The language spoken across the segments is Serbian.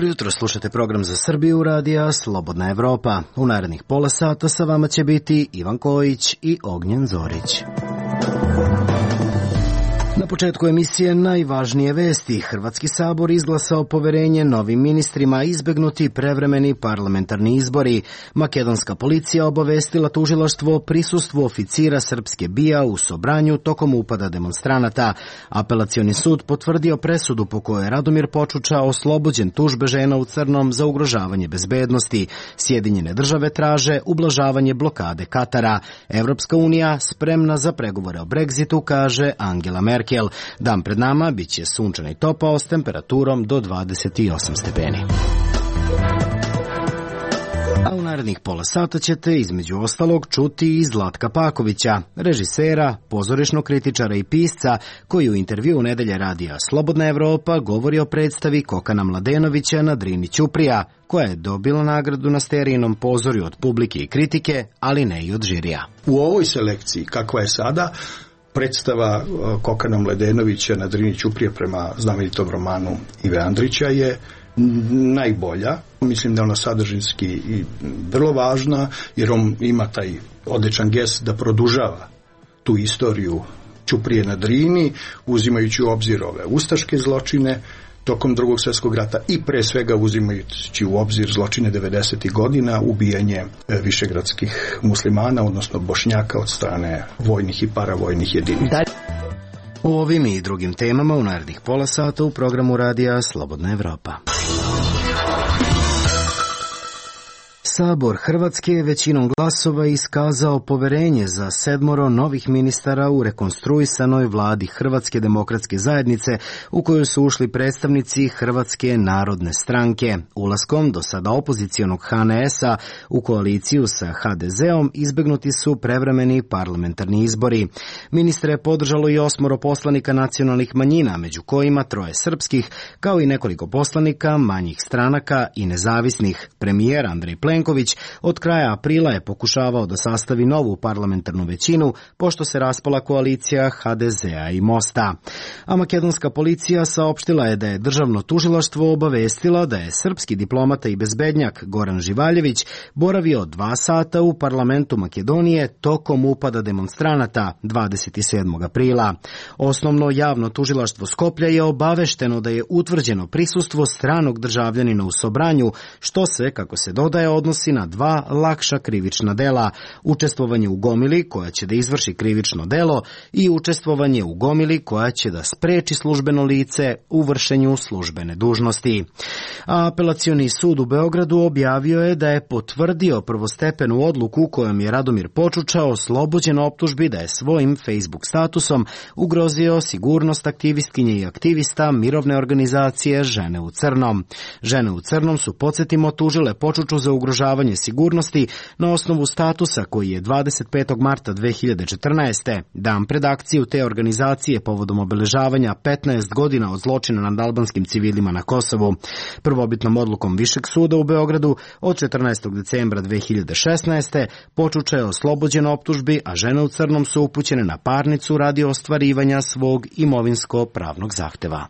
Dobro jutro, slušate program za Srbiju radija Slobodna Evropa. U narednih pola sata sa vama će biti Ivan Kojić i Ognjen Zorić. Na početku emisije najvažnije vesti. Hrvatski sabor izglasao poverenje novim ministrima, izbegnuti prevremeni parlamentarni izbori. Makedonska policija obavestila tužilaštvo o prisustvu oficira srpske BIA u Sobranju tokom upada demonstranata. Apelacioni sud potvrdio presudu po kojoj je Radomir Počuča oslobođen tužbe žena u crnom za ugrožavanje bezbednosti. Sjedinjene države traže ublažavanje blokade Katara. Evropska unija spremna za pregovore o Brexitu, kaže Angela Merkel. Dan pred nama biće sunčan i topao s temperaturom do 28 stepeni. A u narednih pola sata ćete između ostalog čuti i Zlatka Pakovića, režisera, pozorišnog kritičara i pisca, koji u intervjuu Nedelje radija Slobodna Evropa govori o predstavi Kokana Mladenovića na Drini Ćuprija, koja je dobila nagradu na Sterijinom pozorju od publike i kritike, ali ne i od žirija. U ovoj selekciji, kakva je sada, predstava Kokana Mladenovića na Drini Ćuprije prema znamenitom romanu Ive Andrića je najbolja. Mislim da je ona sadržinski i vrlo važna, jer on ima taj odličan gest da produžava tu istoriju Ćuprije na Drini, uzimajući u obzir ove ustaške zločine tokom Drugog svjetskog rata i pre svega uzimajući u obzir zločine 90. godina, ubijanje višegradskih muslimana, odnosno Bošnjaka od strane vojnih i paravojnih jedinica. U ovim i drugim temama u narednih pola sata u programu radija Slobodna Evropa. Sabor Hrvatske je većinom glasova iskazao poverenje za 7 novih ministara u rekonstruisanoj vladi Hrvatske demokratske zajednice, u koju su ušli predstavnici Hrvatske narodne stranke. Ulaskom do sada opozicionog HNS-a u koaliciju sa HDZ-om izbegnuti su prevremeni parlamentarni izbori. Ministre je podržalo i 8 poslanika nacionalnih manjina, među kojima 3 srpskih, kao i nekoliko poslanika manjih stranaka i nezavisnih. Premijer Andrej Plenković od kraja aprila je pokušavao da sastavi novu parlamentarnu većinu, pošto se raspala koalicija HDZ-a i Mosta. A makedonska policija saopštila je da je državno tužilaštvo obavestila da je srpski diplomata i bezbednjak Goran Živaljević boravio 2 sata u parlamentu Makedonije tokom upada demonstranata 27. aprila. Osnovno javno tužilaštvo Skoplja je obavešteno da je utvrđeno prisustvo stranog državljanina u Sobranju, što se, kako se dodaje, odnosi na 2 lakša krivična dela: učestvovanje u gomili koja će da izvrši krivično delo i učestvovanje u gomili koja će da spreči službeno lice u vršenju službene dužnosti. A apelacioni sud u Beogradu objavio je da je potvrdio prvostepenu odluku kojom je Radomir Počuča oslobođen optužbi da je svojim Facebook statusom ugrozio sigurnost aktivistkinje i aktivista mirovne organizacije Žene u crnom. Žene u crnom su, podsjetimo, tužile Počuču za ugrožavanje sigurnosti na osnovu statusa koji je 25. marta 2014. dan pred akciju te organizacije povodom obeležavanja 15 godina od zločina nad albanskim civilima na Kosovu. Prvobitnom odlukom Višeg suda u Beogradu od 14. decembra 2016. Počuča je oslobođen optužbi, a Žene u crnom su upućene na parnicu radi ostvarivanja svog imovinsko-pravnog zahteva.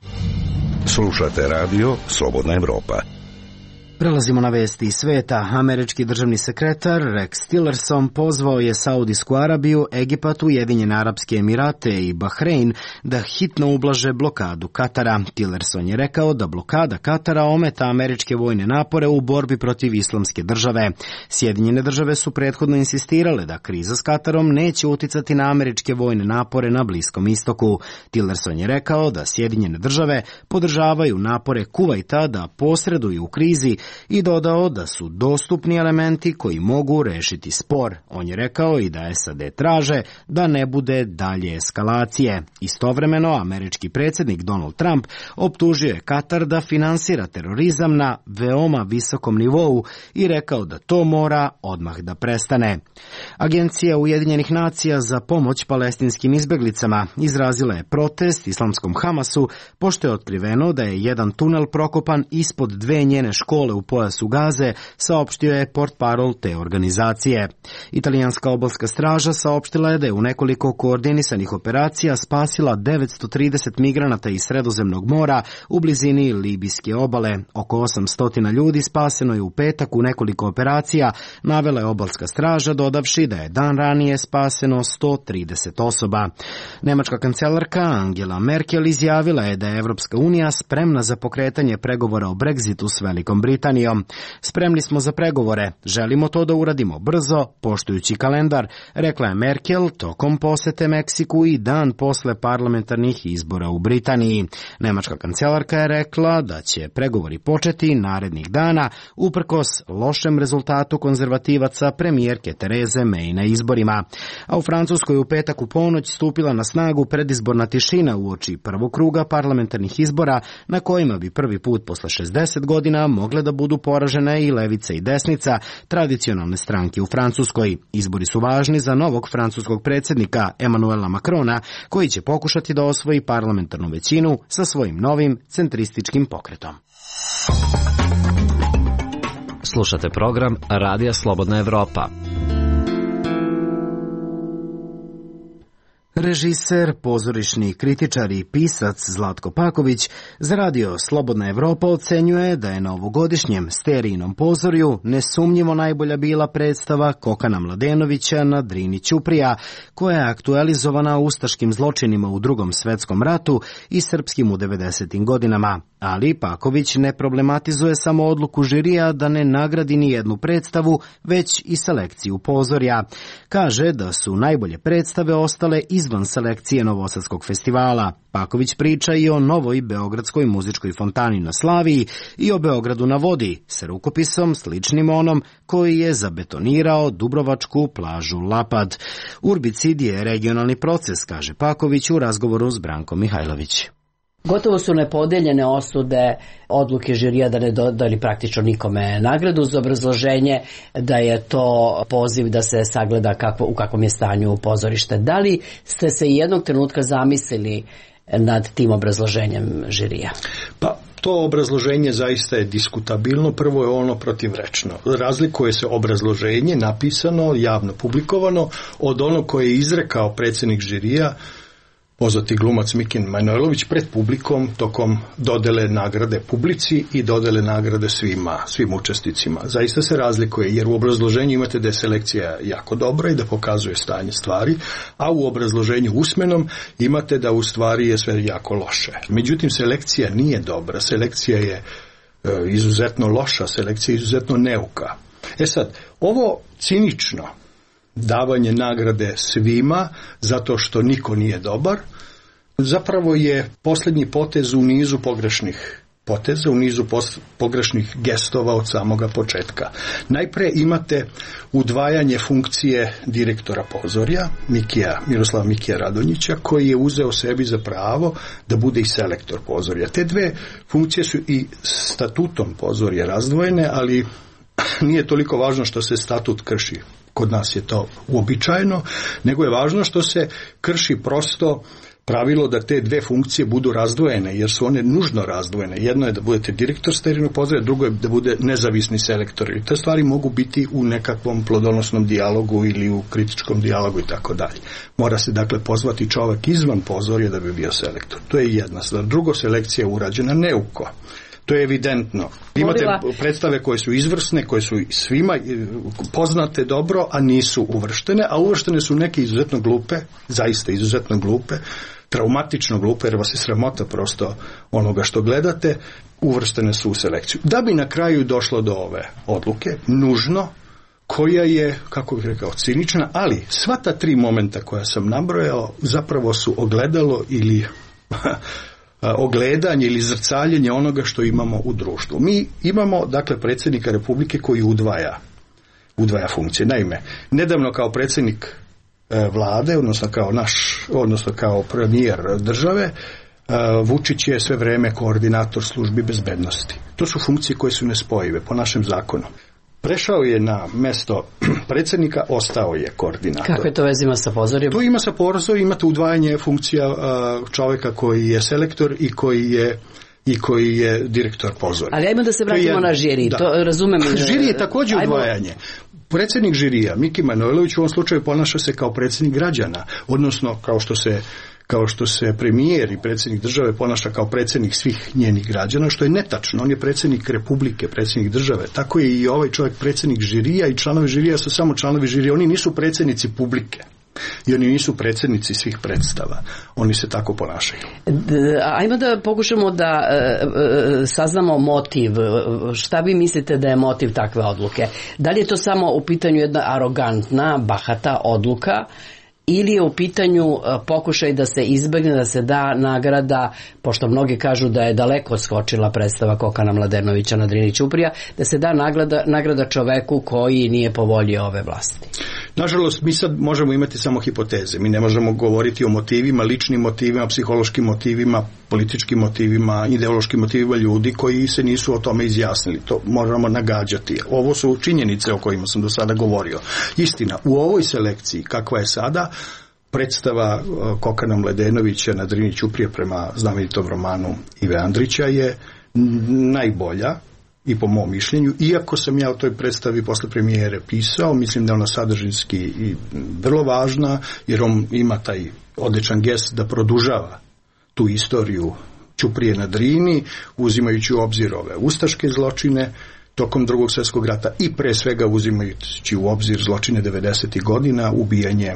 Slušate radio Slobodna Evropa. Prelazimo na vesti iz sveta. Američki državni sekretar Rex Tillerson pozvao je Saudijsku Arabiju, Egipat, Ujedinjene Arapske Emirate i Bahrein da hitno ublaže blokadu Katara. Tillerson je rekao da blokada Katara ometa američke vojne napore u borbi protiv islamske države. Sjedinjene države su prethodno insistirale da kriza s Katarom neće uticati na američke vojne napore na Bliskom istoku. Tillerson je rekao da Sjedinjene države podržavaju napore Kuvajta da posreduju u krizi i dodao da su dostupni elementi koji mogu rešiti spor. On je rekao i da SAD traže da ne bude dalje eskalacije. Istovremeno, američki predsjednik Donald Trump optužio je Katar da finansira terorizam na veoma visokom nivou i rekao da to mora odmah da prestane. Agencija Ujedinjenih nacija za pomoć palestinskim izbeglicama izrazila je protest islamskom Hamasu, pošto je otkriveno da je jedan tunel prokopan ispod 2 njene škole u u pojasu Gaze, saopštio je portparol te organizacije. Italijanska obalska straža saopštila je da je u nekoliko koordinisanih operacija spasila 930 migranata iz Sredozemnog mora u blizini libijske obale. Oko 800 ljudi spaseno je u petak u nekoliko operacija, navela je obalska straža, dodavši da je dan ranije spaseno 130 osoba. Nemačka kancelarka Angela Merkel izjavila je da je Evropska unija spremna za pokretanje pregovora o Brexitu s Velikom Britanijom. Spremni smo za pregovore, želimo to da uradimo brzo, poštujući kalendar, rekla je Merkel tokom posete Meksiku i dan posle parlamentarnih izbora u Britaniji. Nemačka kancelarka je rekla da će pregovori početi narednih dana uprkos lošem rezultatu konzervativaca premijerke Tereze May na izborima. A u Francuskoj u petak u ponoć stupila na snagu predizborna tišina uoči prvog kruga parlamentarnih izbora na kojima bi prvi put posle 60 godina mogle da budu poražene i levica i desnica, tradicionalne stranke u Francuskoj. Izbori su važni za novog francuskog predsjednika Emmanuela Macrona, koji će pokušati da osvoji parlamentarnu većinu sa svojim novim centrističkim pokretom. Slušate program Radija Slobodna Evropa. Režiser, pozorišni kritičar i pisac Zlatko Paković za Radio Slobodna Evropa ocenjuje da je na ovogodišnjem Sterijinom pozorju nesumnjivo najbolja bila predstava Kokana Mladenovića na Drini Ćuprija, koja je aktualizovana ustaškim zločinima u Drugom svetskom ratu i srpskim u 90. godinama. Ali Paković ne problematizuje samo odluku žirija da ne nagradi ni jednu predstavu, već i selekciju pozorja. Kaže da su najbolje predstave ostale izvan selekcije Novosadskog festivala. Paković priča i o novoj beogradskoj muzičkoj fontani na Slaviji i o Beogradu na vodi, sa rukopisom sličnim onom koji je zabetonirao dubrovačku plažu Lapad. Urbicid je regionalni proces, kaže Paković u razgovoru s Brankom Mihajlović. Gotovo su nepodeljene osude odluke žirija da ne dodali praktično nikome nagradu za obrazloženje da je to poziv da se sagleda u kakvom je stanju pozorište. Da li ste se jednog trenutka zamislili nad tim obrazloženjem žirija? Pa to obrazloženje zaista je diskutabilno. Prvo je ono protivrečno. Razlikuje se obrazloženje napisano, javno publikovano od onog koje je izrekao predsjednik žirija, poznati glumac Mikin Manojlović, pred publikom tokom dodele nagrade publici i dodele nagrade svim učesnicima. Zaista se razlikuje, jer u obrazloženju imate da je selekcija jako dobra i da pokazuje stanje stvari, a u obrazloženju usmenom imate da u stvari je sve jako loše. Međutim, selekcija nije dobra, selekcija je izuzetno loša, selekcija je izuzetno neuka. Sad, ovo cinično davanje nagrade svima zato što niko nije dobar, zapravo je posljednji potez u nizu pogrešnih poteza, u nizu pogrešnih gestova od samoga početka. Najpre imate udvajanje funkcije direktora pozorja, Miroslava Mikija Radonjića, koji je uzeo sebi za pravo da bude i selektor pozorja. Te dve funkcije su i statutom pozorja razdvojene, ali nije toliko važno što se statut krši. Kod nas je to uobičajeno, nego je važno što se krši prosto pravilo da te dve funkcije budu razdvojene, jer su one nužno razdvojene. Jedno je da budete direktor Sterijinog pozorja, drugo je da bude nezavisni selektor. I te stvari mogu biti u nekakvom plodonosnom dijalogu ili u kritičkom dijalogu i tako dalje. Mora se dakle pozvati čovjek izvan pozorja da bi bio selektor. To je jedna stvar. Drugo, selekcija je urađena neuko. To je evidentno. Imate predstave koje su izvrsne, koje su svima poznate dobro, a nisu uvrštene, a uvrštene su neke izuzetno glupe, zaista izuzetno glupe, traumatično glupe, jer vas je sramota prosto onoga što gledate, uvrštene su u selekciju. Da bi na kraju došlo do ove odluke, nužno, koja je, kako bih rekao, cinična, ali sva ta tri momenta koja sam nabrojao zapravo su ogledalo ili ogledanje ili zrcaljenje onoga što imamo u društvu. Mi imamo, dakle, predsjednika Republike koji udvaja funkcije. Naime, nedavno kao predsjednik vlade, odnosno kao premijer države, Vučić je sve vrijeme koordinator službi bezbednosti. To su funkcije koje su nespojive po našem zakonu. Prešao je na mjesto predsjednika, ostao je koordinator. Kakve to veze ima sa pozorjem? To ima sa pozorjem, imate udvajanje funkcija čovjeka koji je selektor i koji je i koji je direktor pozorja. Ali ajmo da se vratimo na žiri, to razumem. Žiri je također udvajanje. Predsjednik žirija, Miki Manojlović, u ovom slučaju ponaša se kao predsjednik građana, odnosno kao što se premijer i predsjednik države ponaša kao predsjednik svih njenih građana, što je netačno. On je predsjednik republike, predsjednik države. Tako je i ovaj čovjek predsjednik žirija i članovi žirija su samo članovi žirija. Oni nisu predsjednici publike. I oni nisu predsjednici svih predstava. Oni se tako ponašaju. Ajmo da pokušamo da saznamo motiv. Šta vi mislite da je motiv takve odluke? Da li je to samo u pitanju jedna arogantna, bahata odluka, ili je u pitanju pokušaj da se izbegne, da se da nagrada, pošto mnogi kažu da je daleko odskočila predstava Kokana Mladenovića na Drini ćuprija, da se da nagrada čoveku koji nije po volji ove vlasti? Nažalost, mi sad možemo imati samo hipoteze. Mi ne možemo govoriti o motivima, ličnim motivima, psihološkim motivima, političkim motivima, ideološkim motivima ljudi koji se nisu o tome izjasnili. To moramo nagađati. Ovo su činjenice o kojima sam do sada govorio. Istina, u ovoj selekciji, kakva je sada, predstava Kokana Mladenovića na Drini ćuprije prema znamenitom romanu Ive Andrića je najbolja, i po mom mišljenju, iako sam ja o toj predstavi posle premijere pisao, mislim da je ona sadržinski i vrlo važna, jer on ima taj odličan gest da produžava tu istoriju ćuprije na Drini, uzimajući u obzir ove ustaške zločine tokom Drugog svjetskog rata i pre svega uzimajući u obzir zločine 90. godina, ubijanje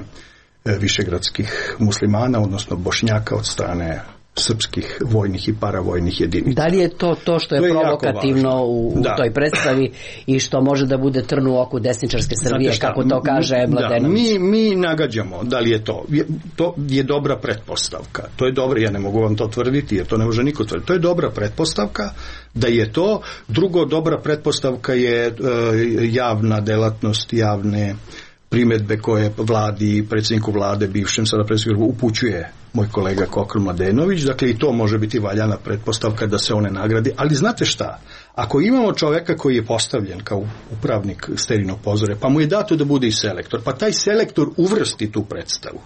višegradskih muslimana, odnosno Bošnjaka od strane srpskih vojnih i paravojnih jedinica. Da li je to što je provokativno u toj predstavi i što može da bude trn u oku desničarske Srbije, kako to kaže Mladenović? Mi nagađamo da li je to. To je dobra pretpostavka. To je dobro, ja ne mogu vam to tvrditi, jer to ne može niko tvrditi. To je dobra pretpostavka da je to. Drugo, dobra pretpostavka je javna delatnost, javne primjedbe koje vladi, predsjedniku vlade, bivšem sada predsjedniku upućuje moj kolega Kokan Mladenović, dakle i to može biti valjana pretpostavka da se one nagradi, ali znate šta, ako imamo čoveka koji je postavljen kao upravnik Sterinog pozorja, pa mu je dato da bude i selektor, pa taj selektor uvrsti tu predstavu.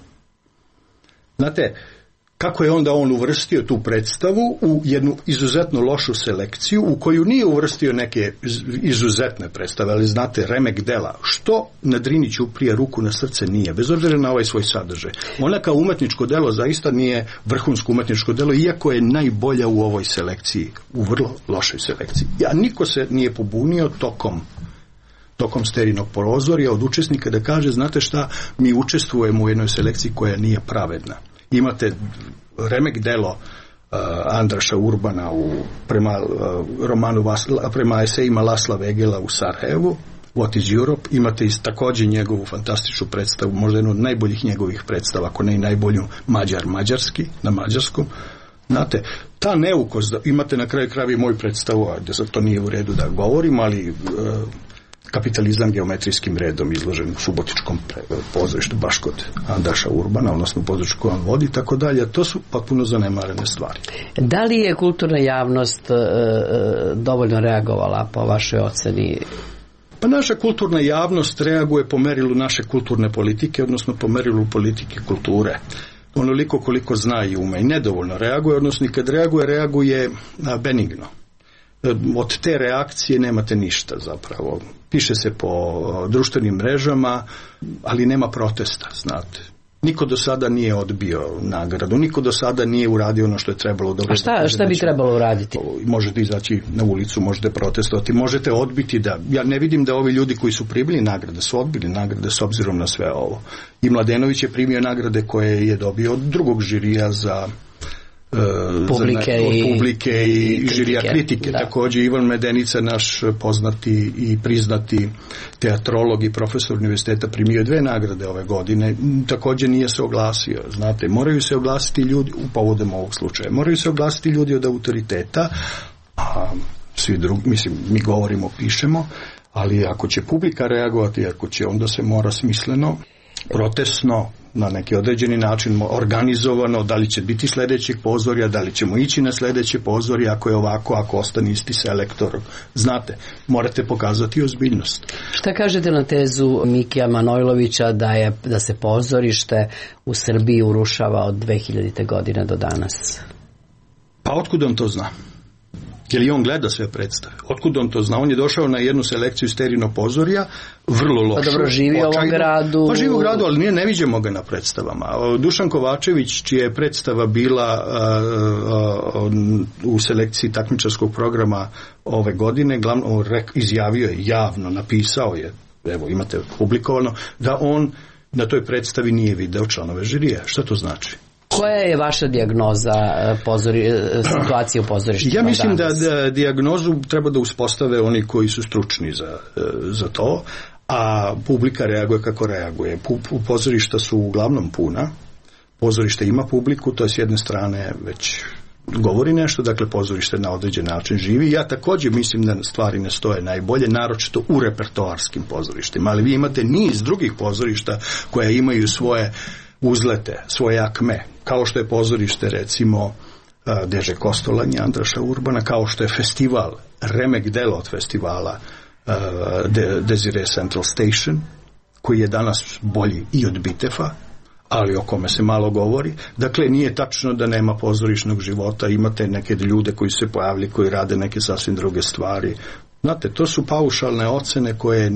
Znate, kako je onda on uvrstio tu predstavu u jednu izuzetno lošu selekciju u koju nije uvrstio neke izuzetne predstave, ali znate, remek dela, što na Drini ćuprija ruku na srce nije, bez obzira na ovaj svoj sadržaj. Ona kao umetničko delo zaista nije vrhunsko umetničko delo, iako je najbolja u ovoj selekciji, u vrlo lošoj selekciji. A niko se nije pobunio tokom Sterinog pozorja od učesnika da kaže, znate šta, mi učestvujemo u jednoj selekciji koja nije pravedna. Imate remek delo Andraša Urbana prema romanu prema esejima Lasla Vegela u Sarajevu, What is Europe, imate i također njegovu fantastičnu predstavu, možda jednu od najboljih njegovih predstava, ako ne i najbolju mađarski, na mađarskom. Znate, ta neukost, imate na kraju krajeva i moju predstavu, da sad to nije u redu da govorim, ali kapitalizam geometrijskim redom izložen u Subotičkom pozorištu baš kod Andraša Urbana, odnosno u pozorištu koje on vodi, tako dalje. To su potpuno zanemarene stvari. Da li je kulturna javnost dovoljno reagovala po vašoj oceni? Pa naša kulturna javnost reaguje po merilu naše kulturne politike, odnosno po merilu politike kulture. Onoliko koliko zna i ume i nedovoljno reaguje, odnosno i kad reaguje benigno. Od te reakcije nemate ništa zapravo. Piše se po društvenim mrežama, ali nema protesta, znate. Niko do sada nije odbio nagradu, niko do sada nije uradio ono što je trebalo. A šta bi trebalo uraditi? Možete izaći na ulicu, možete protestovati, možete odbiti ja ne vidim da ovi ljudi koji su primili nagrade, su odbili nagrade s obzirom na sve ovo. I Mladenović je primio nagrade koje je dobio od drugog žirija za publike i žirija kritike. Da. Također Ivan Medenica, naš poznati i priznati teatrolog i profesor univerziteta, primio 2 nagrade ove godine. Također nije se oglasio. Znate, moraju se oglasiti ljudi u povodom ovog slučaja. Moraju se oglasiti ljudi od autoriteta, a svi drugi, mislim, mi govorimo, pišemo, ali ako će publika reagovati, ako će, onda se mora smisleno, protestno, na neki određeni način organizovano, da li će biti sljedećeg pozorja, da li ćemo ići na sljedeće pozorje, ako je ovako, ako ostane isti selektor. Znate, morate pokazati ozbiljnost. Šta kažete na tezu Mikija Manojlovića da se pozorište u Srbiji urušava od 2000. godine do danas? Pa otkud on to zna? Jer i on gleda sve predstave. Otkud on to zna? On je došao na jednu selekciju Sterino pozorija, vrlo lošu. Pa dobro, živi u ovom gradu. Pa živi u gradu, ali ne viđemo ga na predstavama. Dušan Kovačević, čija je predstava bila u selekciji takmičarskog programa ove godine, izjavio je, javno napisao je, evo imate publikovano, da on na toj predstavi nije video članove žirija. Šta to znači? Koja je vaša dijagnoza situacije u pozorištima? Ja mislim da dijagnozu treba da uspostave oni koji su stručni za to, a publika reaguje kako reaguje. Pozorišta su uglavnom puna, pozorište ima publiku, to je s jedne strane već govori nešto, dakle pozorište na određen način živi. Ja također mislim da stvari ne stoje najbolje, naročito u repertoarskim pozorištima, ali vi imate niz drugih pozorišta koja imaju svoje uzlete, svoje akme, kao što je pozorište recimo Deže Kostolanje Andraša Urbana, kao što je festival, remek delo od festivala Desire Central Station, koji je danas bolji i od Bitefa, ali o kome se malo govori. Dakle, nije tačno da nema pozorišnog života, imate neke ljude koji se pojavljaju, koji rade neke sasvim druge stvari. Znate, to su paušalne ocene koje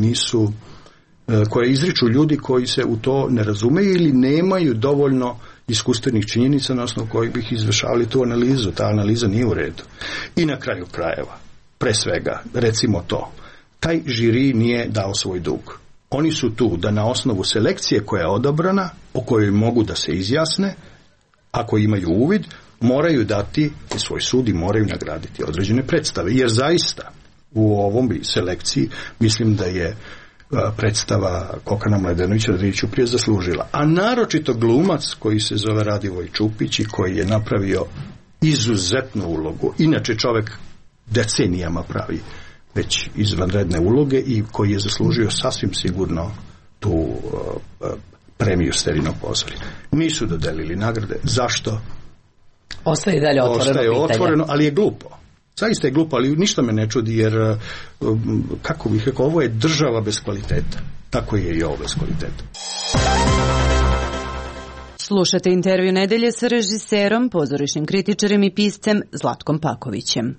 izriču ljudi koji se u to ne razumeju ili nemaju dovoljno iskustvenih činjenica na osnovu kojih bih izvršavali tu analizu. Ta analiza nije u redu. I na kraju krajeva, pre svega, recimo to, taj žiri nije dao svoj dug. Oni su tu da na osnovu selekcije koja je odabrana, o kojoj mogu da se izjasne, ako imaju uvid, moraju dati svoj sud i moraju nagraditi određene predstave. Jer zaista u ovom selekciji mislim da je predstava Kokana Mladenovića na Drini ćuprije zaslužila. A naročito glumac koji se zove Radivoj Čupić i koji je napravio izuzetnu ulogu. Inače čovjek decenijama pravi već izvanredne uloge i koji je zaslužio sasvim sigurno tu premiju Sterinog pozorja. Nisu dodelili nagrade. Zašto? Ostaje dalje otvoreno, ali je glupo. Zaista je glupo, ali ništa me ne čudi, jer kako bih rekao, ovo je država bez kvaliteta. Tako je i ovo bez kvaliteta. Slušate intervju nedelje sa režiserom, pozorišnim kritičarem i piscem Zlatkom Pakovićem.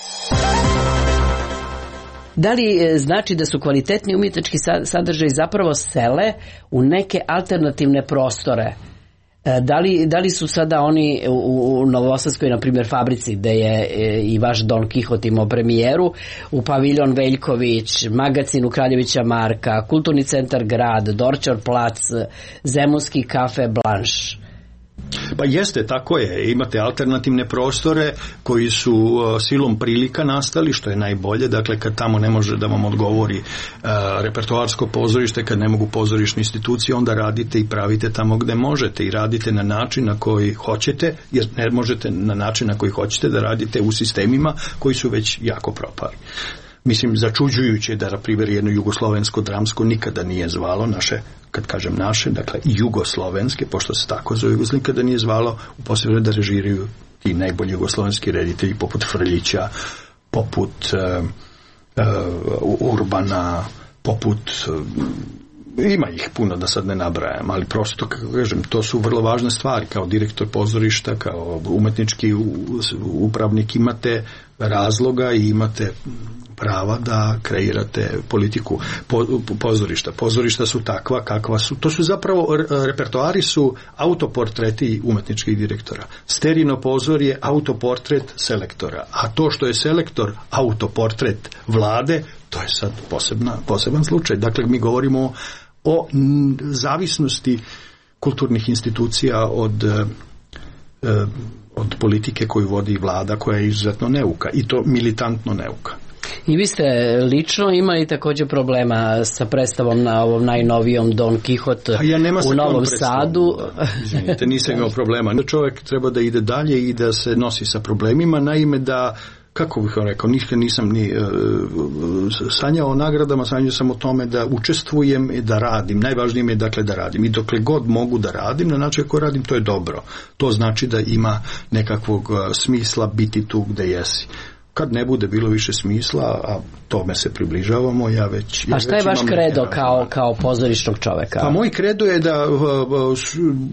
Da li znači da su kvalitetni umjetnički sadržaji zapravo sele u neke alternativne prostore? Da li su sada oni u Novosadskoj, na primjer, fabrici, gde je i vaš Don Kihot imao premijeru, u paviljon Veljković, magacin u Kraljevića Marka, kulturni centar Grad, Dorčar plac, Zemunski kafe Blanš? Pa jeste, tako je. Imate alternativne prostore koji su silom prilika nastali, što je najbolje. Dakle, kad tamo ne može da vam odgovori repertoarsko pozorište, kad ne mogu pozorišne institucije, onda radite i pravite tamo gde možete i radite na način na koji hoćete, jer ne možete na način na koji hoćete da radite u sistemima koji su već jako propali. Mislim, začuđujuće da, na primjer, jedno jugoslovensko dramsko nikada nije zvalo naše, kad kažem naše, dakle jugoslovenske, pošto se tako zove, nikada nije zvalo u posljednje da režiraju ti najbolji jugoslovenski reditelji poput Frljića, poput Urbana, poput ima ih puno da sad ne nabrajam, ali prosto, kako kažem, to su vrlo važne stvari. Kao direktor pozorišta, kao umetnički upravnik imate razloga i imate prava da kreirate politiku pozorišta. Pozorišta su takva kakva su. To su zapravo, repertoari su autoportreti umetničkih direktora. Sterino pozorje autoportret selektora. A to što je selektor autoportret vlade, to je sad poseban slučaj. Dakle, mi govorimo o zavisnosti kulturnih institucija od politike koju vodi vlada, koja je izuzetno neuka, i to militantno neuka. I vi ste lično imali također problema sa predstavom na ovom najnovijom Don Kihot u Novom Sadu. Izvinite, nisam imao problema. Čovjek treba da ide dalje i da se nosi sa problemima, naime da, kako bih vam rekao, nikad nisam ni sanjao o nagradama, sanjao sam o tome da učestvujem i da radim. Najvažnije mi je, dakle, da radim. I dokle god mogu da radim, na način koji radim, to je dobro. To znači da ima nekakvog smisla biti tu gde jesi. Kad ne bude bilo više smisla, a tome se približavamo, ja već... A šta je vaš kredo kao pozorišnog čoveka? Pa moj kredo je da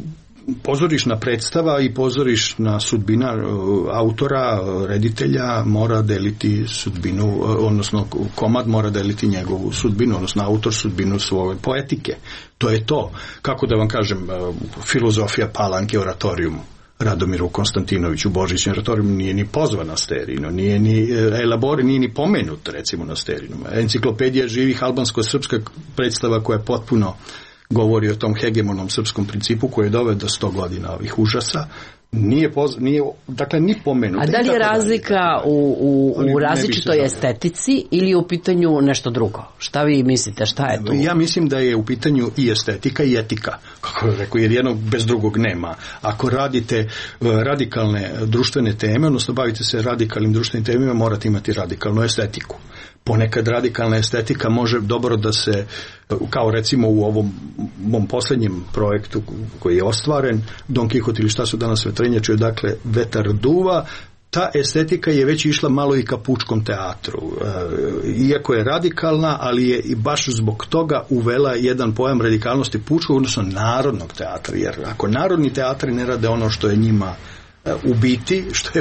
pozorišna predstava i pozorišna sudbina autora, reditelja mora deliti sudbinu, odnosno komad mora deliti njegovu sudbinu, odnosno autor sudbinu svoje poetike. To je to. Kako da vam kažem, filozofija Palanke, oratorijum Radomiru Konstantinoviću, Božićni oratorijum nije ni pozvan na Sterinu, nije ni elabor, nije ni pomenut recimo na Sterinu. Enciklopedija živih albansko-srpska predstava koja potpuno govori o tom hegemonom srpskom principu koji je doveo do 100 godina ovih užasa, nije dakle ni pomenut. A da li je razlika u različitoj estetici ili u pitanju nešto drugo? Šta vi mislite, šta je tu? Ja mislim da je u pitanju i estetika i etika, kako je rekao, jer jednog bez drugog nema. Ako radite radikalne društvene teme, odnosno bavite se radikalnim društvenim temima, morate imati radikalnu estetiku. Ponekad radikalna estetika može dobro da se, kao recimo u ovom mom posljednjem projektu koji je ostvaren, Don Kihot ili šta su danas vetrenjače, dakle vetar duva, ta estetika je već išla malo i ka pučkom teatru. Iako je radikalna, ali je i baš zbog toga uvela jedan pojam radikalnosti pučkog, odnosno narodnog teatra. Jer ako narodni teatri ne rade ono što je njima u biti,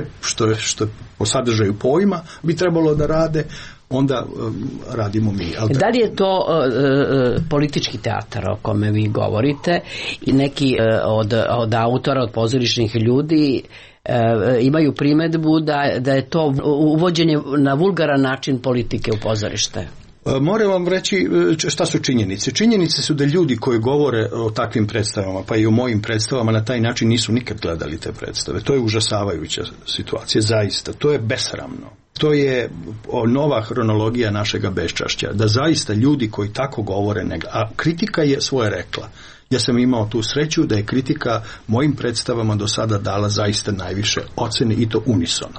što po sadržaju pojma bi trebalo da rade, onda radimo mi. Da li je to politički teatar o kome vi govorite i neki od autora, od pozorišnih ljudi imaju primedbu da je to uvođenje na vulgaran način politike u pozorište? Moram vam reći šta su činjenice. Činjenice su da ljudi koji govore o takvim predstavama, pa i o mojim predstavama, na taj način nisu nikad gledali te predstave. To je užasavajuća situacija, zaista. To je besramno. To je nova hronologija našega beščašća. Da zaista ljudi koji tako govore, a kritika je svoje rekla. Ja sam imao tu sreću da je kritika mojim predstavama do sada dala zaista najviše ocene i to unisono.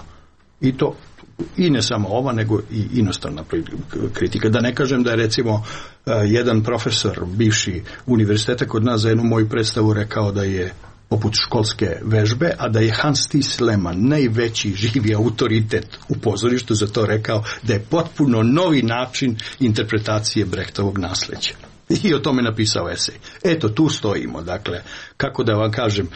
I ne samo ova, nego i inostrana kritika. Da ne kažem da je recimo jedan profesor bivši univerziteta kod nas za jednu moju predstavu rekao da je poput školske vežbe, a da je Hans Thies Lehmann, najveći živi autoritet u pozorištu, za to rekao da je potpuno novi način interpretacije Brechtovog nasleđa. I o tome napisao esej. Eto, tu stojimo, dakle, kako da vam kažem,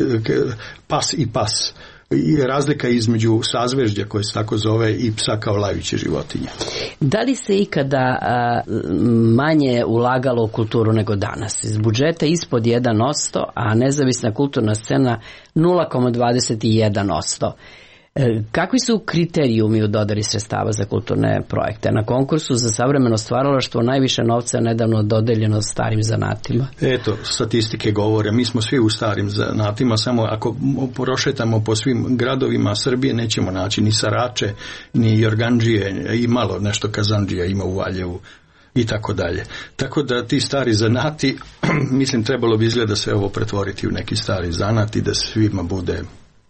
pas i pas. I razlika između sazvežđa koje se tako zove i psa kao lajuće životinje. Da li se ikada manje ulagalo u kulturu nego danas? Iz budžeta ispod 1%, a nezavisna kulturna scena 0,21%. Kakvi su kriterijumi u dodeli sredstava za kulturne projekte? Na konkursu za savremeno stvaralaštvo najviše novca je nedavno dodeljeno starim zanatima. Eto, statistike govore, mi smo svi u starim zanatima, samo ako prošetamo po svim gradovima Srbije nećemo naći ni sarače, ni jorgandžije, i malo nešto kazandžija ima u Valjevu i tako dalje. Tako da ti stari zanati, mislim, trebalo bi izgleda sve ovo pretvoriti u neki stari zanat i da svima bude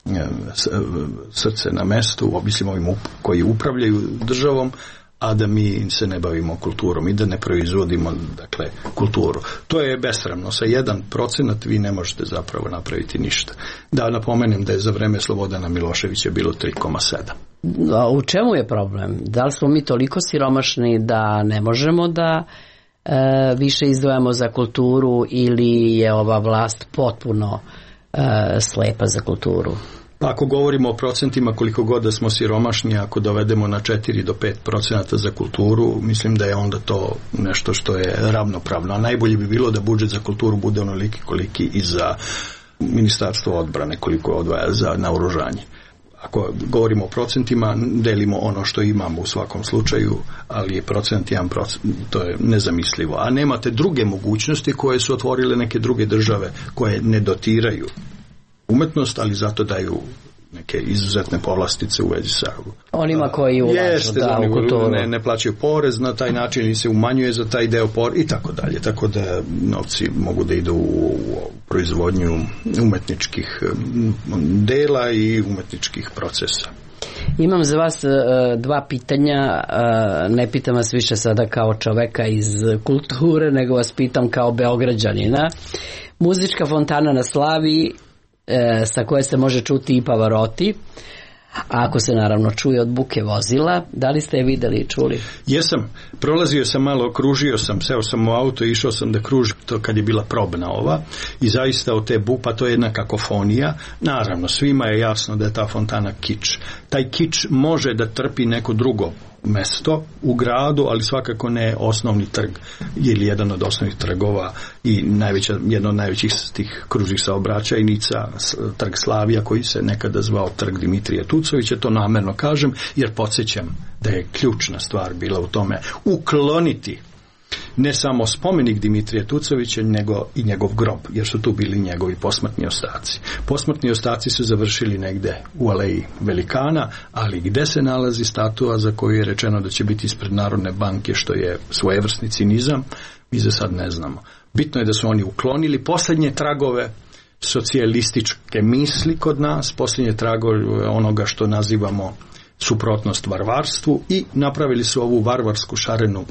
srce na mestu, mislim ovim koji upravljaju državom, a da mi se ne bavimo kulturom i da ne proizvodimo, dakle, kulturu. To je besramno. Sa 1% vi ne možete zapravo napraviti ništa. Da napomenem da je za vreme Slobodana Miloševića bilo 3,7. A u čemu je problem? Da li smo mi toliko siromašni da ne možemo da više izdvajamo za kulturu ili je ova vlast potpuno slepa za kulturu? Ako govorimo o procentima, koliko god da smo siromašni, ako dovedemo na 4 do 5% za kulturu, mislim da je onda to nešto što je ravnopravno. A najbolje bi bilo da budžet za kulturu bude onoliki koliki i za Ministarstvo odbrane, koliko odvaja za naoružanje. Ako govorimo o procentima, delimo ono što imamo u svakom slučaju, ali je procent 1%, to je nezamislivo. A nemate druge mogućnosti koje su otvorile neke druge države koje ne dotiraju umetnost, ali zato daju neke izuzetne povlastice u vezi sa onima koji ulažu u kulturu. Ne plaćaju porez na taj način ili se umanjuje za taj deo porez i tako dalje. Tako da novci mogu da idu u proizvodnju umetničkih dela i umetničkih procesa. Imam za vas dva pitanja, ne pitam vas više sada kao čoveka iz kulture, nego vas pitam kao Beograđanina. Muzička fontana na Slaviji, sa koje se može čuti i Pavarotti, A ako se naravno čuje od buke vozila, da li ste je videli i čuli? Jesam, prolazio sam malo, kružio sam, seo sam u auto i išao sam da kružim to kad je bila probna ova i zaista od te pa to je jedna kakofonija. Naravno, svima je jasno da je ta fontana kič. Taj kič može da trpi neko drugo mesto u gradu, ali svakako ne osnovni trg ili jedan od osnovnih trgova i jedna od najvećih tih kružnih saobraćajnica, trg Slavija, koji se nekada zvao trg Dimitrija Tucovića. To namerno kažem jer podsjećam da je ključna stvar bila u tome ukloniti ne samo spomenik Dimitrija Tucovića, nego i njegov grob, jer su tu bili njegovi posmrtni ostaci. Posmrtni ostaci su završili negde u aleji Velikana, ali gde se nalazi statua za koju je rečeno da će biti ispred Narodne banke, što je svojevrsni cinizam, mi za sad ne znamo. Bitno je da su oni uklonili posljednje tragove socijalističke misli kod nas, posljednje tragove onoga što nazivamo suprotnost varvarstvu i napravili su ovu varvarsku šarenu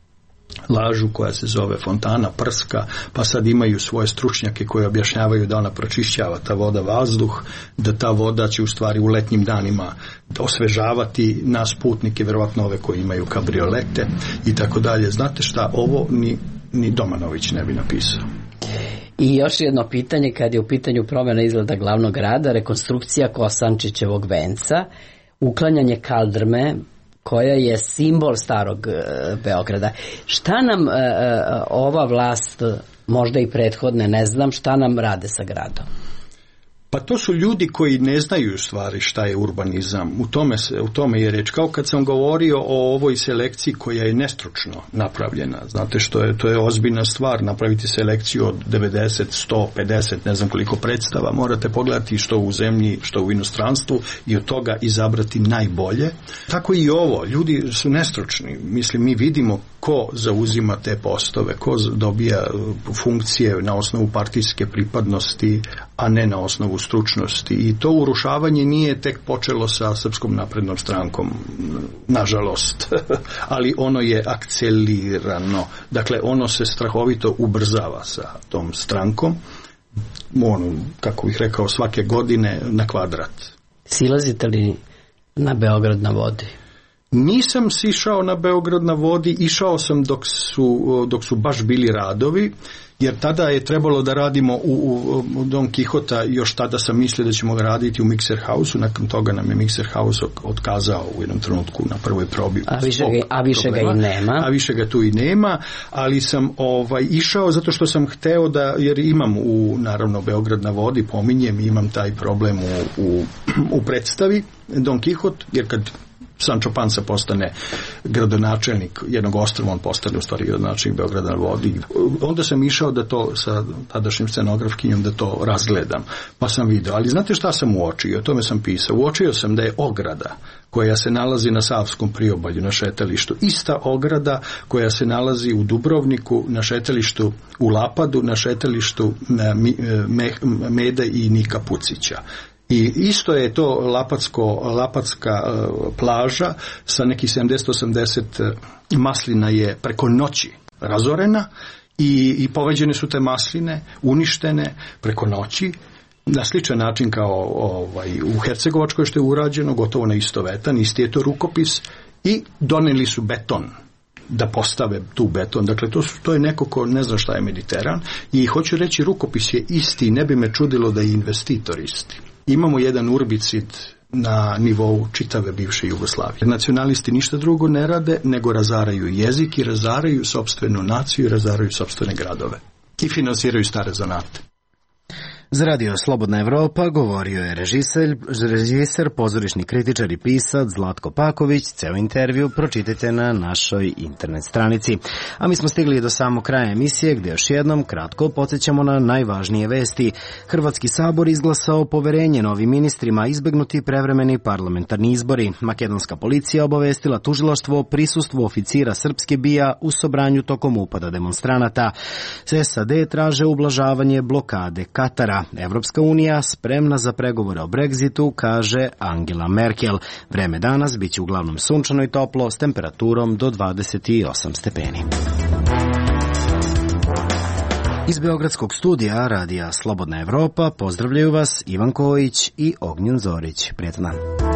lažu koja se zove fontana prska, pa sad imaju svoje stručnjake koji objašnjavaju da ona pročišćava ta voda vazduh, da ta voda će u stvari u letnjim danima osvežavati nas putnike, verovatno ove koji imaju kabriolete i tako dalje. Znate šta, ovo ni Domanović ne bi napisao. I još jedno pitanje, kad je u pitanju promjena izgleda glavnog grada, rekonstrukcija Kosančićevog venca, uklanjanje kaldrme, koja je simbol starog Beograda. Šta nam ova vlast, možda i prethodne, ne znam, šta nam rade sa gradom? Pa to su ljudi koji ne znaju u stvari šta je urbanizam. U tome je reč. Kao kad sam govorio o ovoj selekciji koja je nestručno napravljena. Znate to je ozbiljna stvar. Napraviti selekciju od 90, 150, ne znam koliko predstava. Morate pogledati što u zemlji, što u inostranstvu i od toga izabrati najbolje. Tako i ovo. Ljudi su nestručni. Mislim, mi vidimo ko zauzima te postove, ko dobija funkcije na osnovu partijske pripadnosti, a ne na osnovu stručnosti. I to urušavanje nije tek počelo sa Srpskom naprednom strankom, nažalost, ali ono je akcelirano. Dakle, ono se strahovito ubrzava sa tom strankom, kako bih rekao, svake godine na kvadrat. Silazite li na Beograd na vodi? Nisam sišao na Beograd na vodi, išao sam dok su baš bili radovi, jer tada je trebalo da radimo u Don Kihota, još tada sam mislio da ćemo ga raditi u Mixer House-u, nakon toga nam je Mixer House otkazao u jednom trenutku na prvoj probi. A više ga i nema. A više ga tu i nema, ali sam išao zato što sam hteo jer imam naravno Beograd na vodi, pominjem, imam taj problem u predstavi Don Kihot, jer kad Sancho Panza postane gradonačelnik jednog ostrva, on postane u stvari gradonačelnik Beograda na vodi. Onda sam išao da to sa tadašnjim scenografkinjom da to razgledam, pa sam video. Ali znate šta sam uočio? O tome sam pisao. Uočio sam da je ograda koja se nalazi na Savskom priobalju, na šetalištu, ista ograda koja se nalazi u Dubrovniku, na šetalištu u Lapadu, na šetalištu Mede i Nika Pucića. I isto je to lapatska plaža sa nekih 70-80 maslina je preko noći razorena i poveđene su te masline, uništene preko noći na sličan način kao u Hercegovačkoj što je urađeno, gotovo na istovetan, isti je to rukopis i doneli su beton da postave tu beton. Dakle, to je neko ko ne zna šta je Mediteran i hoću reći rukopis je isti, ne bi me čudilo da je investitor isti. Imamo jedan urbicid na nivou čitave bivše Jugoslavije. Nacionalisti ništa drugo ne rade nego razaraju jezik i razaraju sopstvenu naciju i razaraju sopstvene gradove. I finansiraju stare zanate. Za Radio Slobodna Evropa govorio je režiser, pozorišni kritičar i pisac Zlatko Paković. Ceo intervju pročitajte na našoj internet stranici. A mi smo stigli do samog kraja emisije gdje još jednom kratko podsjećamo na najvažnije vesti. Hrvatski sabor izglasao poverenje novim ministrima, izbegnuti prevremeni parlamentarni izbori. Makedonska policija obavestila tužilaštvo o prisustvu oficira srpske BIA u Sobranju tokom upada demonstranata. SAD traže ublažavanje blokade Katara. Evropska unija spremna za pregovore o Brexitu, kaže Angela Merkel. Vreme danas biće uglavnom sunčano i toplo s temperaturom do 28 stepeni. Iz Beogradskog studija Radija Slobodna Evropa pozdravljaju vas Ivan Kojić i Ognjen Zorić. Prijetan dan.